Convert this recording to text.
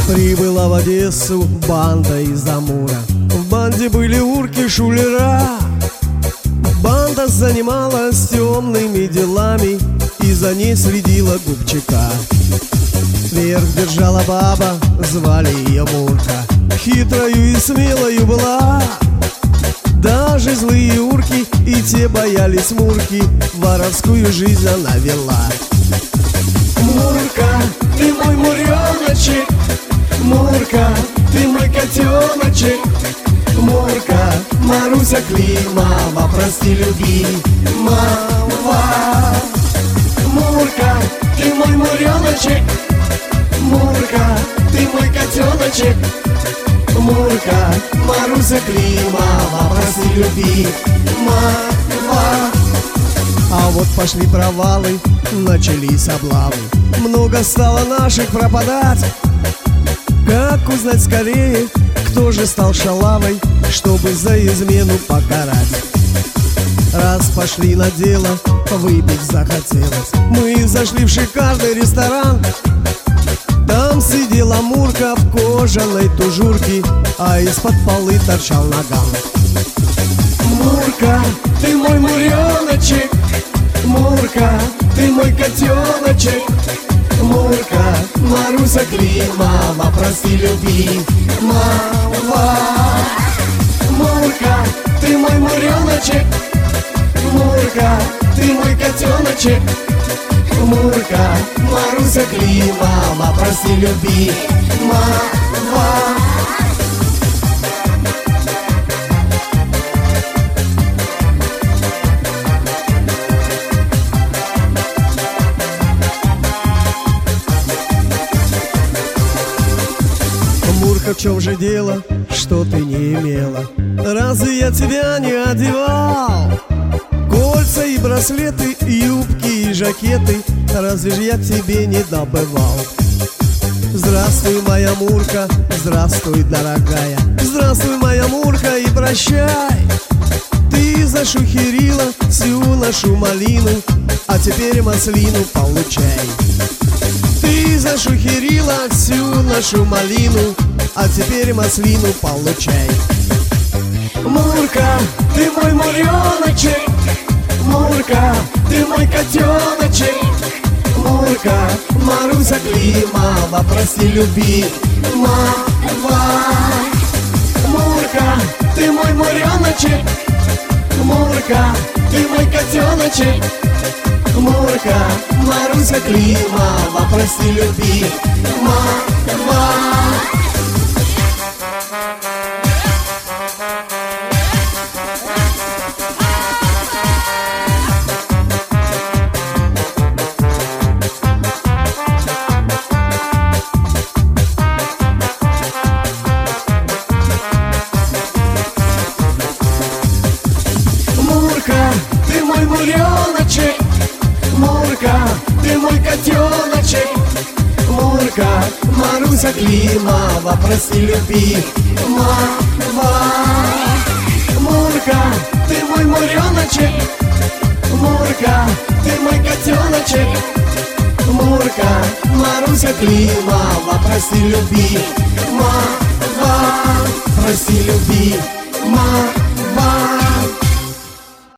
Прибыла в Одессу банда из Амура. В банде были урки, шулера. Банда занималась темными делами, и за ней следила Губчака. Вверх держала баба, звали ее Мурка. Хитрою и смелою была. Даже злые урки и те боялись Мурки. Воровскую жизнь она вела. Мурка, ты мой муреночек, Мурка, ты мой котеночек, Мурка, Маруся Климова, прости, люби, мама. Мурка, ты мой муреночек, Мурка, ты мой котеночек, Мурка, Маруся Климова, прости, люби, мама. А вот пошли провалы, начались облавы. Много стало наших пропадать. Как узнать скорее, кто же стал шалавой, чтобы за измену покарать? Раз пошли на дело, выпить захотелось. Мы зашли в шикарный ресторан. Там сидела Мурка в кожаной тужурке, а из-под полы торчал наган. Мурка, ты мой муреночек, Мурка, ты мой котеночек, Мурка, Маруся Климова, прости, люби, мама. Мурка, ты мой муреночек, Мурка, ты мой котеночек, Мурка, Маруся Климова, прости, люби, мама. Мурка, в чем же дело, что ты не имела? Разве я тебя не одевал? Кольца и браслеты, юбки и жакеты, разве ж я тебе не добывал? Здравствуй, моя Мурка, здравствуй, дорогая, здравствуй, моя Мурка, и прощай. Ты зашухерила всю нашу малину, а теперь маслину получай. Ты зашухерила всю нашу малину, а теперь маслину получай. Мурка, ты мой муреночек, Мурка, ты мой котеночек, Мурка, Маруся Климова, прости, люби, мама. Мурка, ты мой муреночек, Мурка, ты мой котеночек, Мурка, Маруся Климова, прости, люби, мама. Мурка, ты мой муреночек, Мурка, ты мой котеночек, Мурка, Маруся Климова, прости, люби, мама. Мурка, ты мой муреночек, Мурка, ты мой котеночек, Мурка, Маруся Климова, прости, люби, мама. Прости, люби, мама.